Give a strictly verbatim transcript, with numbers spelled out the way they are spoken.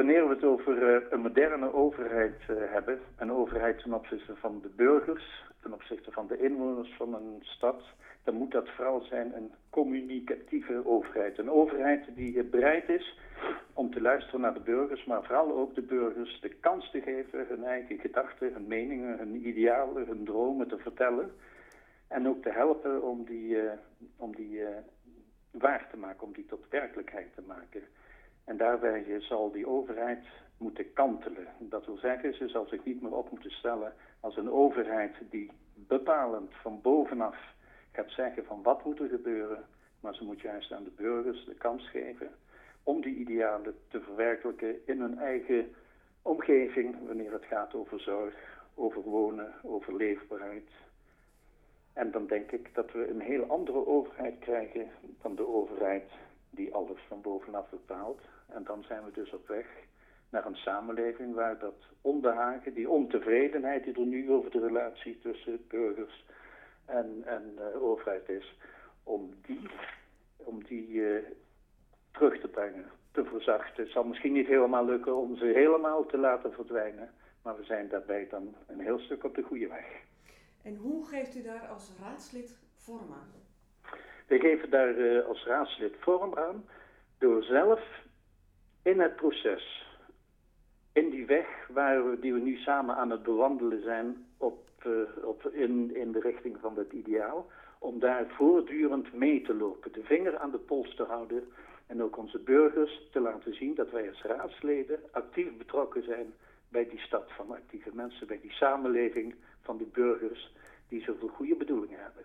wanneer we het over uh, een moderne overheid uh, hebben, een overheid ten opzichte van de burgers, ten opzichte van de inwoners van een stad, dan moet dat vooral zijn een communicatieve overheid. Een overheid die uh, bereid is om te luisteren naar de burgers, maar vooral ook de burgers de kans te geven hun eigen gedachten, hun meningen, hun idealen, hun dromen te vertellen. En ook te helpen om die, uh, om die uh, waar te maken, om die tot werkelijkheid te maken. En daarbij zal die overheid moeten kantelen. Dat wil zeggen, ze zal zich niet meer op moeten stellen als een overheid die bepalend van bovenaf gaat zeggen van wat moet er gebeuren. Maar ze moet juist aan de burgers de kans geven om die idealen te verwerkelijken in hun eigen omgeving. Wanneer het gaat over zorg, over wonen, over leefbaarheid. En dan denk ik dat we een heel andere overheid krijgen dan de overheid die alles van bovenaf bepaalt. En dan zijn we dus op weg naar een samenleving waar dat onbehagen, die ontevredenheid die er nu over de relatie tussen burgers en, en uh, overheid is, om die, om die uh, terug te brengen, te verzachten. Het zal misschien niet helemaal lukken om ze helemaal te laten verdwijnen, maar we zijn daarbij dan een heel stuk op de goede weg. En hoe geeft u daar als raadslid vorm aan? We geven daar uh, als raadslid vorm aan door zelf in het proces, in die weg waar we, die we nu samen aan het bewandelen zijn op, uh, op, in, in de richting van het ideaal, om daar voortdurend mee te lopen, de vinger aan de pols te houden en ook onze burgers te laten zien dat wij als raadsleden actief betrokken zijn bij die stad van actieve mensen, bij die samenleving van die burgers die zoveel goede bedoelingen hebben.